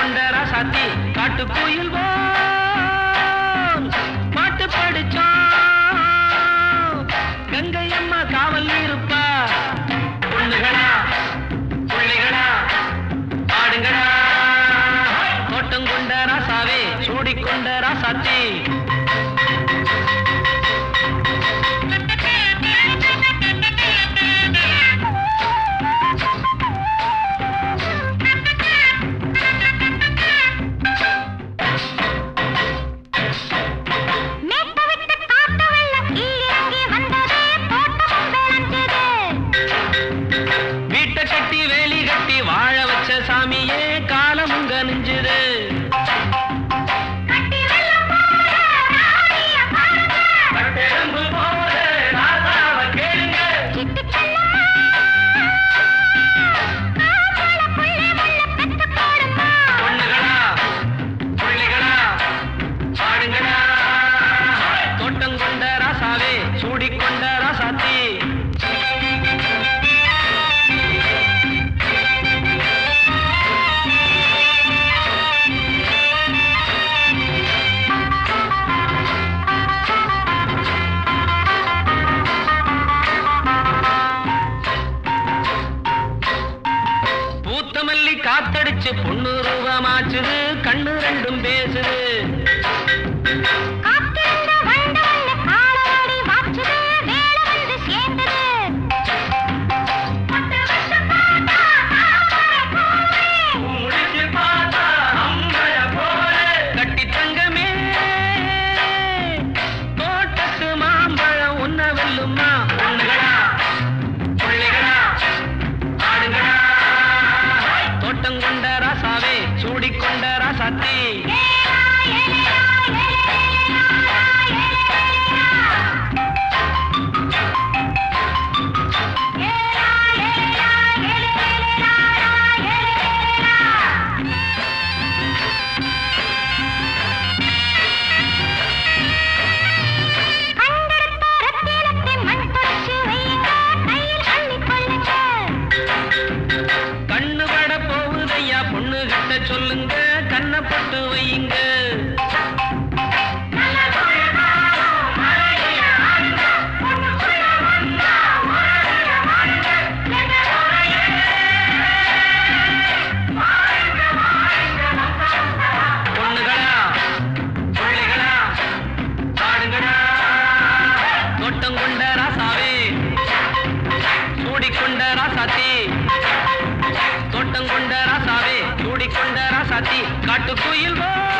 கொண்ட ராசாத்தி காட்டு கோயில் பாட்டு படிச்சோம் கங்கை அம்மா காவல் இருப்பா பொண்ணுகளா பிள்ளைகளா ஆடுங்களா தோட்டம் கொண்ட ராசாவே சூடிக்கொண்ட ராசாத்தி சாமியே காலமுங்க நெஞ்சுது பொண்ணுகளா பிள்ளைகளா ஆடுங்களா தோட்டம் கொண்ட ராசாவே சூடிக்கொண்ட ராசாத்தி மல்லி காத்தடிச்சு பொண்ணு ரூபமாச்சுது கண்ணு ரெண்டும் பேசுது கட்டி தங்கமே தோட்டத்து மாம்பழம் உன்ன வெல்லுமா பொண்ணுகளா பிள்ளைகளா ஆடுங்களா தோட்டம் கொண்ட ராசாவே சூடிக்கொண்ட ராசாத்தி சொல்லுங்க கண்ணப்பட்டு வையுங்க பொண்ணுகளா பிள்ளைகளா ஆடுங்களா தோட்டம் கொண்ட ராசாவே சூடிக்கொண்ட ராசாத்தி தோட்டம் கொண்ட ராசாவே சூடிக்கொண்ட ராசாத்தி காட்டு கோயில்